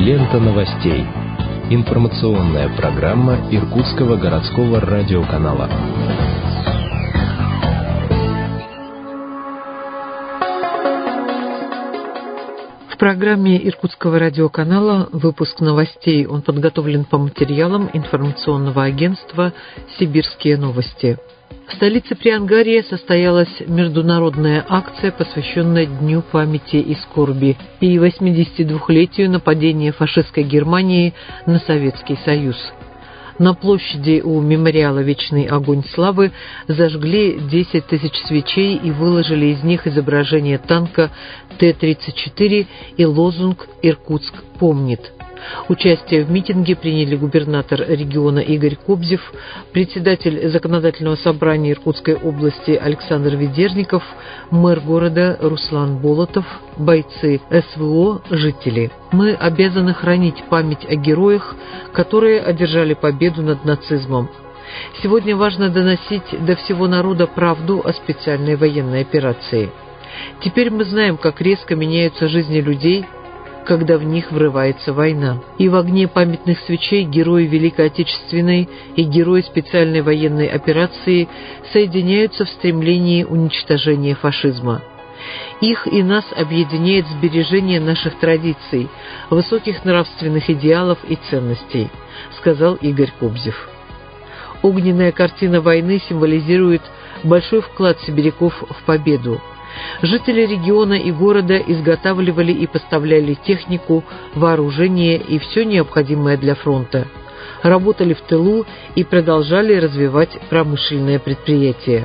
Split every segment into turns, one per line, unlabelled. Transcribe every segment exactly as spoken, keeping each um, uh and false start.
Лента новостей. Информационная программа Иркутского городского радиоканала.
В программе Иркутского радиоканала выпуск новостей. Он подготовлен по материалам информационного агентства «Сибирские новости». В столице Приангария состоялась международная акция, посвященная Дню памяти и скорби и восьмидесятидвухлетию нападения фашистской Германии на Советский Союз. На площади у мемориала «Вечный огонь славы» зажгли десять тысяч свечей и выложили из них изображение танка Т тридцать четыре и лозунг «Иркутск помнит». Участие в митинге приняли губернатор региона Игорь Кобзев, председатель Законодательного собрания Иркутской области Александр Ведерников, мэр города Руслан Болотов, бойцы эс вэ о, жители. Мы обязаны хранить память о героях, которые одержали победу над нацизмом. Сегодня важно доносить до всего народа правду о специальной военной операции. Теперь мы знаем, как резко меняются жизни людей, когда в них врывается война. И в огне памятных свечей герои Великой Отечественной и герои специальной военной операции соединяются в стремлении уничтожения фашизма. Их и нас объединяет сбережение наших традиций, высоких нравственных идеалов и ценностей, сказал Игорь Кобзев. Огненная картина войны символизирует большой вклад сибиряков в победу. Жители региона и города изготавливали и поставляли технику, вооружение и все необходимое для фронта. Работали в тылу и продолжали развивать промышленное предприятие.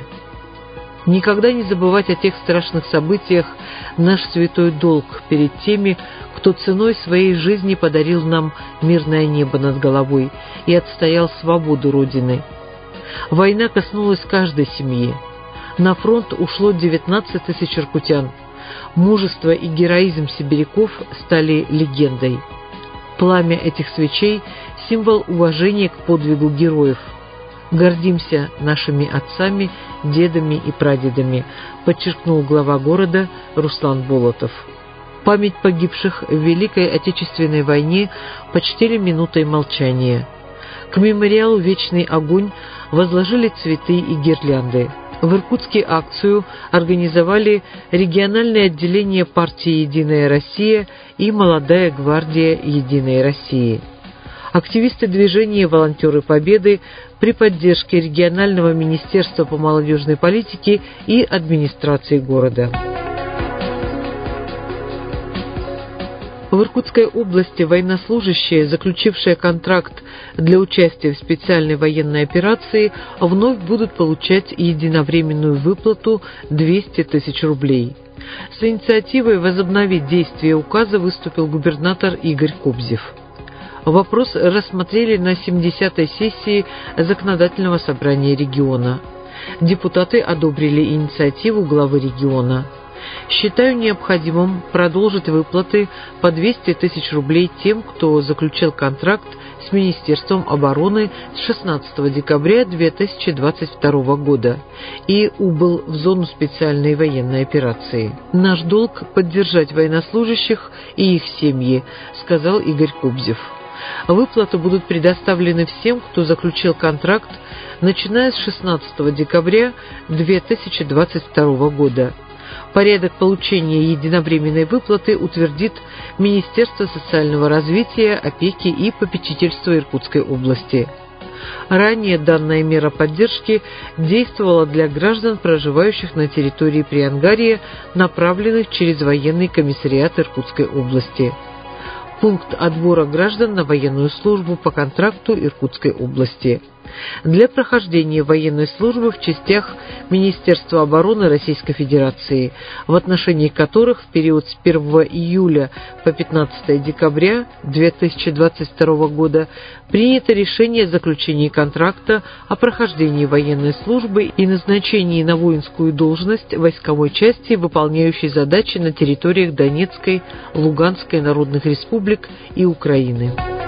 Никогда не забывать о тех страшных событиях – наш святой долг перед теми, кто ценой своей жизни подарил нам мирное небо над головой и отстоял свободу Родины. Война коснулась каждой семьи. На фронт ушло девятнадцать тысяч иркутян. Мужество и героизм сибиряков стали легендой. Пламя этих свечей – символ уважения к подвигу героев. Гордимся нашими отцами, дедами и прадедами, подчеркнул глава города Руслан Болотов. Память погибших в Великой Отечественной войне почтили минутой молчания. К мемориалу «Вечный огонь» возложили цветы и гирлянды. В Иркутске акцию организовали региональное отделение партии «Единая Россия» и «Молодая гвардия Единой России». Активисты движения «Волонтеры Победы» при поддержке регионального министерства по молодежной политике и администрации города. В Иркутской области военнослужащие, заключившие контракт для участия в специальной военной операции, вновь будут получать единовременную выплату двести тысяч рублей. С инициативой возобновить действие указа выступил губернатор Игорь Кобзев. Вопрос рассмотрели на семидесятой сессии Законодательного собрания региона. Депутаты одобрили инициативу главы региона. Считаю необходимым продолжить выплаты по двести тысяч рублей тем, кто заключил контракт с Министерством обороны с шестнадцатого декабря две тысячи двадцать второго года и убыл в зону специальной военной операции. Наш долг – поддержать военнослужащих и их семьи, сказал Игорь Кобзев. Выплаты будут предоставлены всем, кто заключил контракт, начиная с шестнадцатого декабря две тысячи двадцать второго года. Порядок получения единовременной выплаты утвердит Министерство социального развития, опеки и попечительства Иркутской области. Ранее данная мера поддержки действовала для граждан, проживающих на территории Приангария, направленных через военный комиссариат Иркутской области. Пункт отбора граждан на военную службу по контракту Иркутской области. Для прохождения военной службы в частях Министерства обороны Российской Федерации, в отношении которых в период с первого июля по пятнадцатое декабря две тысячи двадцать второго года принято решение о заключении контракта о прохождении военной службы и назначении на воинскую должность войсковой части, выполняющей задачи на территориях Донецкой, Луганской народных республик и Украины.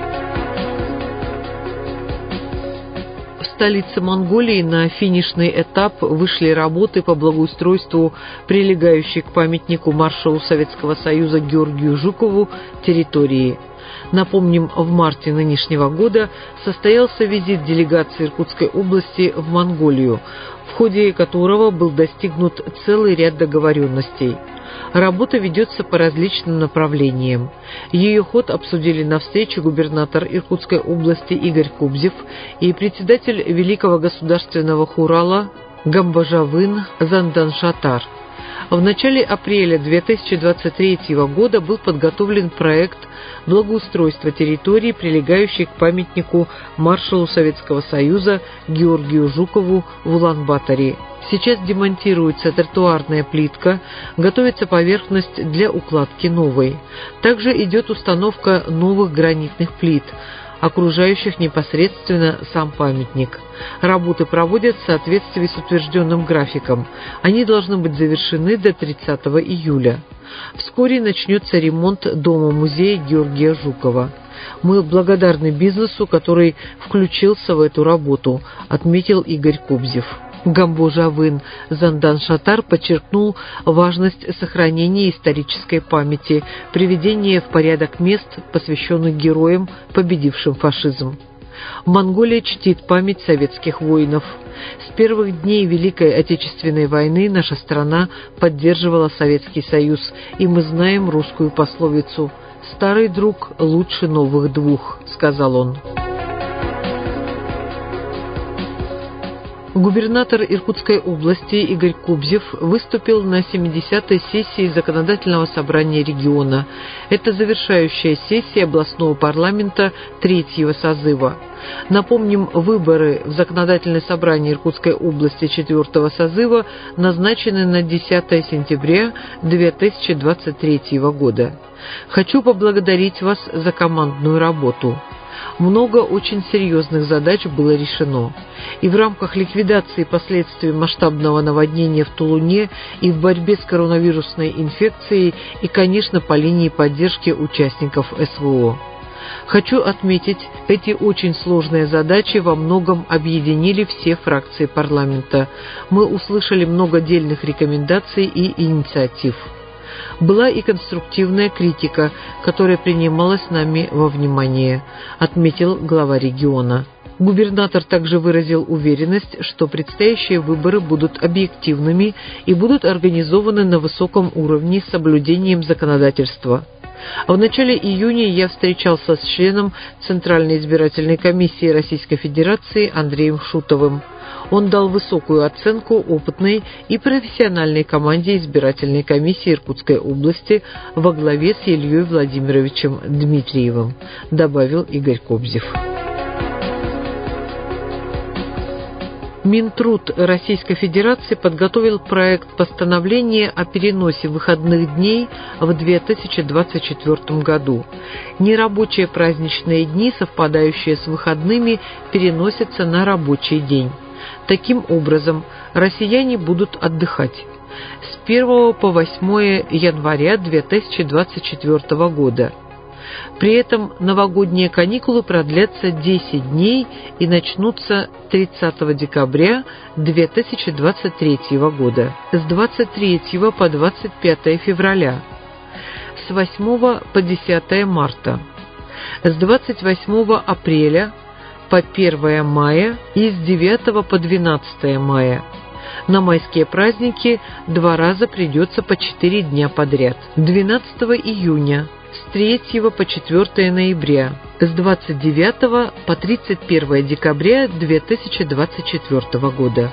В столице Монголии на финишный этап вышли работы по благоустройству прилегающей к памятнику маршалу Советского Союза Георгию Жукову территории. Напомним, в марте нынешнего года состоялся визит делегации Иркутской области в Монголию, в ходе которого был достигнут целый ряд договоренностей. Работа ведется по различным направлениям. Ее ход обсудили на встрече губернатор Иркутской области Игорь Кобзев и председатель Великого государственного хурала Гамбожавын Зандан-Шатар. В начале апреля две тысячи двадцать третьего года был подготовлен проект благоустройства территорий, прилегающих к памятнику маршалу Советского Союза Георгию Жукову в Улан-Баторе. Сейчас демонтируется тротуарная плитка, готовится поверхность для укладки новой. Также идет установка новых гранитных плит, окружающих непосредственно сам памятник. Работы проводят в соответствии с утвержденным графиком. Они должны быть завершены до тридцатого июля. Вскоре начнется ремонт дома-музея Георгия Жукова. Мы благодарны бизнесу, который включился в эту работу, отметил Игорь Кобзев. Гамбожавын Зандан-Шатар подчеркнул важность сохранения исторической памяти, приведения в порядок мест, посвященных героям, победившим фашизм. Монголия чтит память советских воинов. С первых дней Великой Отечественной войны наша страна поддерживала Советский Союз, и мы знаем русскую пословицу «Старый друг лучше новых двух», — сказал он. Губернатор Иркутской области Игорь Кобзев выступил на семидесятой сессии Законодательного собрания региона. Это завершающая сессия областного парламента третьего созыва. Напомним, выборы в Законодательное собрание Иркутской области четвертого созыва назначены на десятое сентября две тысячи двадцать третьего года. Хочу поблагодарить вас за командную работу. Много очень серьезных задач было решено. И в рамках ликвидации последствий масштабного наводнения в Тулуне, и в борьбе с коронавирусной инфекцией, и, конечно, по линии поддержки участников СВО. Хочу отметить, эти очень сложные задачи во многом объединили все фракции парламента. Мы услышали много дельных рекомендаций и инициатив. Была и конструктивная критика, которая принималась нами во внимание, отметил глава региона. Губернатор также выразил уверенность, что предстоящие выборы будут объективными и будут организованы на высоком уровне с соблюдением законодательства. В начале июня я встречался с членом Центральной избирательной комиссии Российской Федерации Андреем Шутовым. Он дал высокую оценку опытной и профессиональной команде избирательной комиссии Иркутской области во главе с Ильей Владимировичем Дмитриевым, добавил Игорь Кобзев. Минтруд Российской Федерации подготовил проект постановления о переносе выходных дней в две тысячи двадцать четвёртом году. Нерабочие праздничные дни, совпадающие с выходными, переносятся на рабочий день. Таким образом, россияне будут отдыхать с первого по восьмое января две тысячи двадцать четвёртого года. При этом новогодние каникулы продлятся десять дней и начнутся тридцатого декабря две тысячи двадцать третьего года, с двадцать третьего по двадцать пятое февраля, с восьмого по десятое марта, с двадцать восьмого апреля по первое мая и с девятого по двенадцатое мая. На майские праздники два раза придется по четыре дня подряд. двенадцатого июня, с третьего по четвёртое ноября, с двадцать девятого по тридцать первое декабря две тысячи двадцать четвёртого года.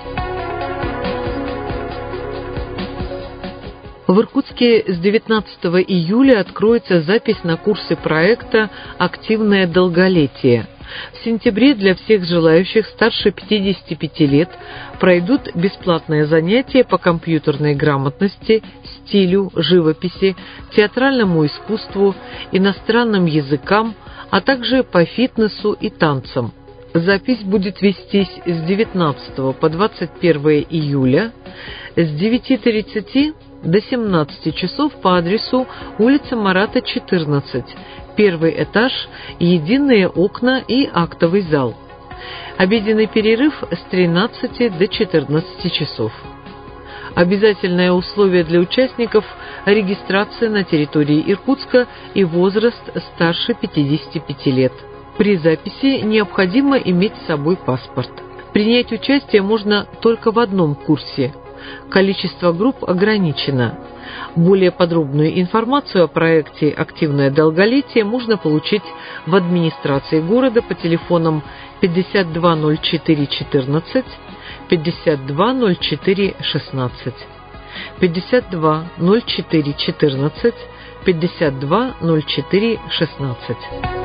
В Иркутске с девятнадцатого июля откроется запись на курсы проекта «Активное долголетие». В сентябре для всех желающих старше пятидесяти пяти лет пройдут бесплатные занятия по компьютерной грамотности, стилю, живописи, театральному искусству, иностранным языкам, а также по фитнесу и танцам. Запись будет вестись с девятнадцатого по двадцать первое июля с девяти тридцати до семнадцати часов по адресу улица Марата, четырнадцать, первый этаж, единые окна и актовый зал. Обеденный перерыв с тринадцати до четырнадцати часов. Обязательное условие для участников – регистрация на территории Иркутска и возраст старше пятидесяти пяти лет. При записи необходимо иметь с собой паспорт. Принять участие можно только в одном курсе. Количество групп ограничено. Более подробную информацию о проекте «Активное долголетие» можно получить в администрации города по телефонам пятьдесят два ноль четыре четырнадцать, пятьдесят два ноль четыре шестнадцать, пятьдесят два ноль четыре четырнадцать, пятьдесят два ноль четыре шестнадцать.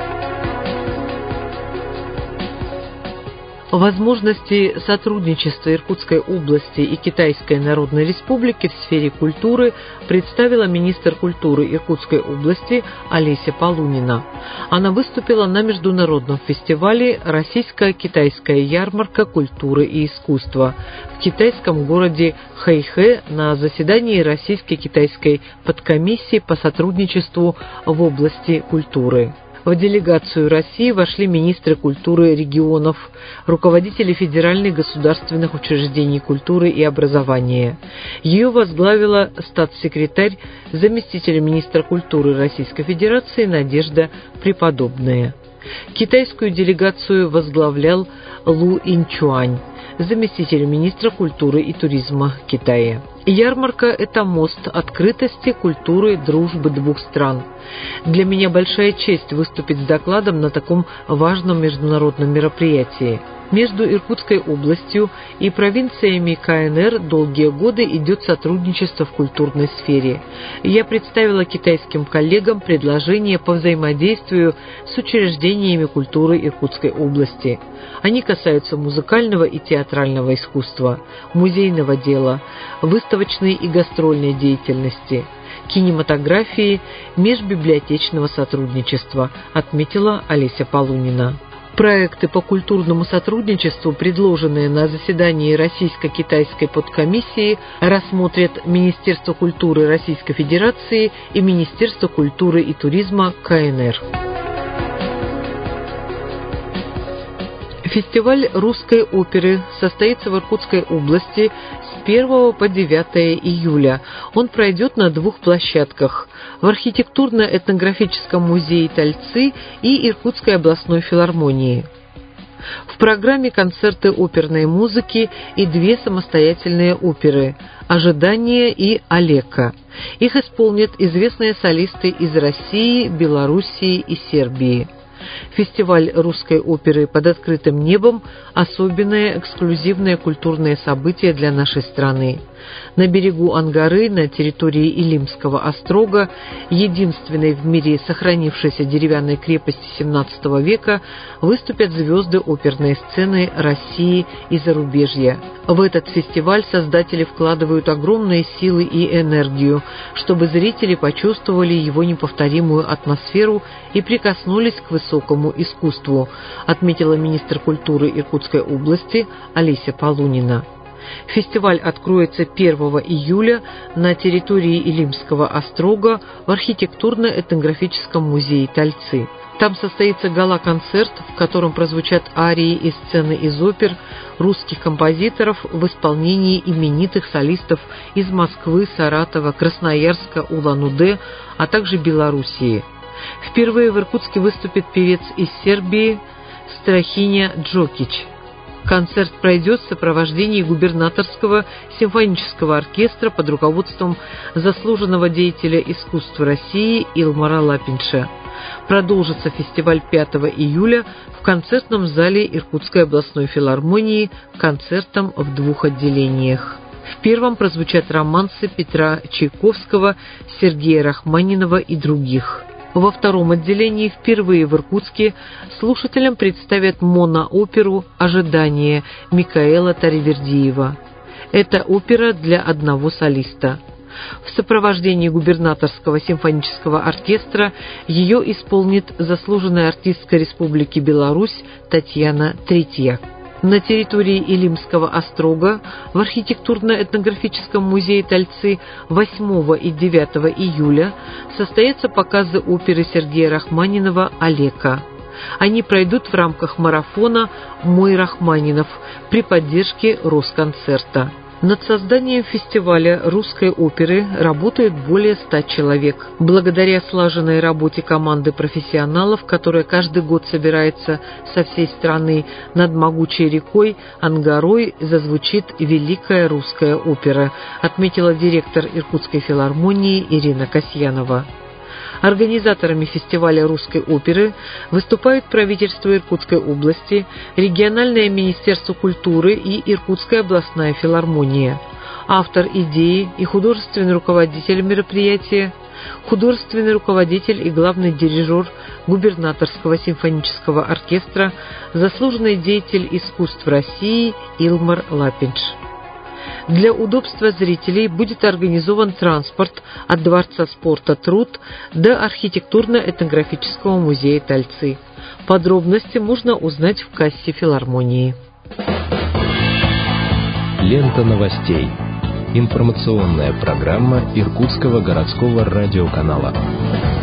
Возможности сотрудничества Иркутской области и Китайской Народной Республики в сфере культуры представила министр культуры Иркутской области Олеся Полунина. Она выступила на международном фестивале «Российско-китайская ярмарка культуры и искусства» в китайском городе Хэйхэ на заседании Российско-китайской подкомиссии по сотрудничеству в области культуры. В делегацию России вошли министры культуры регионов, руководители федеральных государственных учреждений культуры и образования. Ее возглавила статс-секретарь, заместитель министра культуры Российской Федерации Надежда Преподобная. Китайскую делегацию возглавлял Лу Инчуань, заместитель министра культуры и туризма Китая. Ярмарка – это мост открытости, культуры, дружбы двух стран. Для меня большая честь выступить с докладом на таком важном международном мероприятии. Между Иркутской областью и провинциями КНР долгие годы идет сотрудничество в культурной сфере. Я представила китайским коллегам предложения по взаимодействию с учреждениями культуры Иркутской области. Они касаются музыкального и театрального искусства, музейного дела, выставочной и гастрольной деятельности, кинематографии, межбиблиотечного сотрудничества, отметила Олеся Полунина. Проекты по культурному сотрудничеству, предложенные на заседании Российско-китайской подкомиссии, рассмотрят Министерство культуры Российской Федерации и Министерство культуры и туризма КНР. Фестиваль русской оперы состоится в Иркутской области с первого по девятое июля. Он пройдет на двух площадках – в архитектурно-этнографическом музее Тальцы и Иркутской областной филармонии. В программе концерты оперной музыки и две самостоятельные оперы «Ожидание» и «Алека». Их исполнят известные солисты из России, Белоруссии и Сербии. Фестиваль русской оперы под открытым небом – особенное эксклюзивное культурное событие для нашей страны. На берегу Ангары, на территории Илимского острога, единственной в мире сохранившейся деревянной крепости семнадцатого века, выступят звезды оперной сцены России и зарубежья. В этот фестиваль создатели вкладывают огромные силы и энергию, чтобы зрители почувствовали его неповторимую атмосферу и прикоснулись к высокому искусству, отметила министр культуры Иркутской области Олеся Полунина. Фестиваль откроется первого июля на территории Илимского острога в архитектурно-этнографическом музее Тальцы. Там состоится гала-концерт, в котором прозвучат арии и сцены из опер русских композиторов в исполнении именитых солистов из Москвы, Саратова, Красноярска, Улан-Удэ, а также Белоруссии. Впервые в Иркутске выступит певец из Сербии Страхиня Джокич. Концерт пройдет в сопровождении губернаторского симфонического оркестра под руководством заслуженного деятеля искусства России Илмара Лапинша. Продолжится фестиваль пятого июля в концертном зале Иркутской областной филармонии концертом в двух отделениях. В первом прозвучат романсы Петра Чайковского, Сергея Рахманинова и других. Во втором отделении впервые в Иркутске слушателям представят монооперу «Ожидание» Микаэла Таривердиева. Это опера для одного солиста. В сопровождении губернаторского симфонического оркестра ее исполнит заслуженная артистка Республики Беларусь Татьяна Третьяк. На территории Илимского острога в архитектурно-этнографическом музее Тальцы восьмого и девятого июля состоятся показы оперы Сергея Рахманинова «Алека». Они пройдут в рамках марафона «Мой Рахманинов» при поддержке Росконцерта. Над созданием фестиваля русской оперы работает более ста человек. Благодаря слаженной работе команды профессионалов, которая каждый год собирается со всей страны, над могучей рекой Ангарой зазвучит великая русская опера, отметила директор Иркутской филармонии Ирина Касьянова. Организаторами фестиваля русской оперы выступают правительство Иркутской области, региональное министерство культуры и Иркутская областная филармония. Автор идеи и художественный руководитель мероприятия – художественный руководитель и главный дирижер губернаторского симфонического оркестра, заслуженный деятель искусств России Илмар Лапинш. Для удобства зрителей будет организован транспорт от Дворца спорта «Труд» до архитектурно-этнографического музея Тальцы. Подробности можно узнать в кассе филармонии.
Лента новостей. Информационная программа Иркутского городского радиоканала.